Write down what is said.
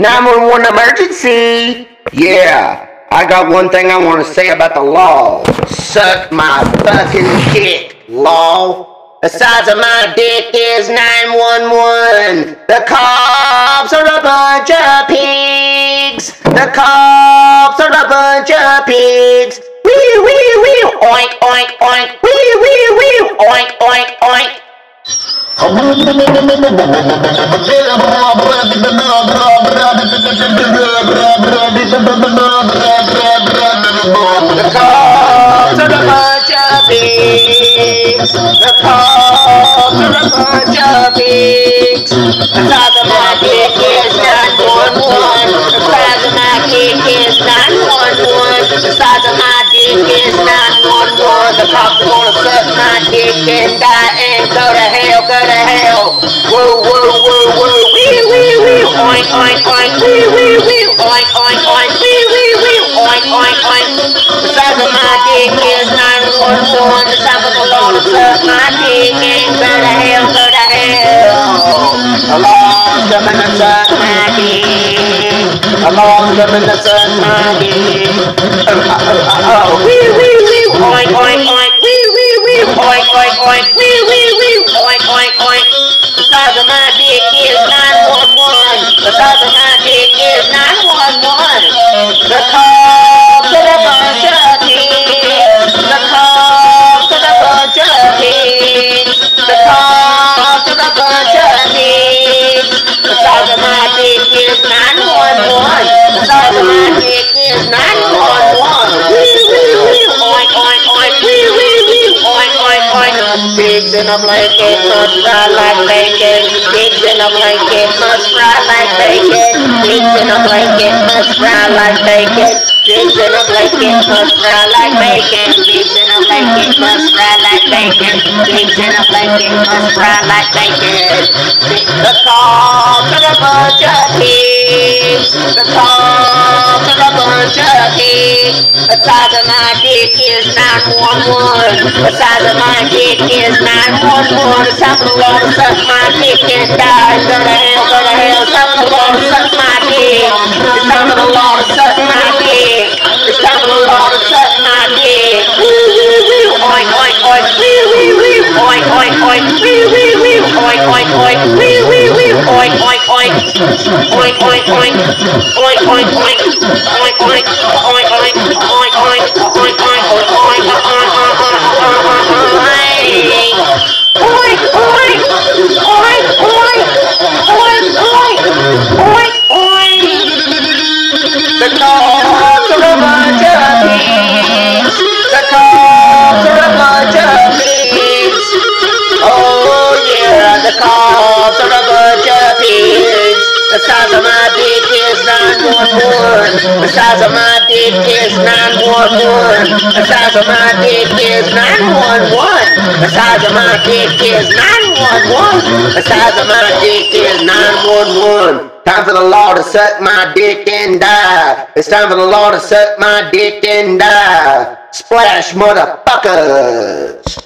911 emergency! Yeah, I got one thing I want to say about the law. Suck my fucking dick, law. The size of my dick is 911. The cops are a bunch of pigs. The cops are a bunch of pigs. Wee wee wee, oink oink oink. Wee wee wee, oink oink oink. The cops are a bunch of pigs. The cops are a bunch of pigs. The size of my dick is 911. The size of my dick is 911. The size of my dick is 911. The cops are gonna suck my dick and die and go to hell, go to hell. Woo, woo, woo, woo. Wee, wee, wee. Oink, oink, oink. Wee, wee, wee. Oink, oink, oink. Wee, wee, wee. Oink, oink, oink. The size of my dick is 911. The size of the law to suck my dick and go to hell, go to hell. The law's coming to suck my dick. The law's coming to suck my dick. Wee, wee, wee. Oink, oink, oink. Wee, wee, wee. Oink, oink, oink. Wee, wee, wee. Oink, oink, oink. The size of my dick is 911. The size of my dick is 911. The cops are a bunch of pigs. The cops are a bunch of pigs. The cops are a bunch of pigs. The size of my dick is 911. The size of my dick is 911. Wee, wee, wee. Oink, oink, oink. Wee, wee, wee. Oink, oink, oink. Pigs in a blanket must fry like bacon. Pigs in a blanket must fry like bacon. Pigs in a blanket must fry like bacon. Pigs in a blanket must fry like bacon. Pigs in a blanket must fry like bacon. Pigs in a blanket must fry like bacon. The cops are a bunch of pigs. The cops are a bunch of pigs. The size of my dick is 911. The size of my dick is 911. It's time for the law to suck my dick and die. Go to hell, go to hell. It's time for the law to suck my dick. It's time for the law to suck my dick. It's time for the law to suck my dick. Wee wee wee, oink oink oink. Wee wee wee, oink oink oink. Wee wee wee, oink oink oink. Wee wee wee, oink oink oink. Oink oink oink. Oink oink oink. Oink oink. Oink oink. Oink oink. Oink oink. Oink oink. Oink oink. Oink oink. Oink oink. Oink oink. The cops are a bunch of pigs. The cops are a bunch of pigs. Oh yeah, the cops are a bunch of pigs. The size of my dick is 911. The size of my dick is 911. The size of my dick is 911. The size of my dick is 911. The size of my dick is 911. Time for the law to suck my dick and die. It's time for the law to suck my dick and die. Splash, motherfuckers.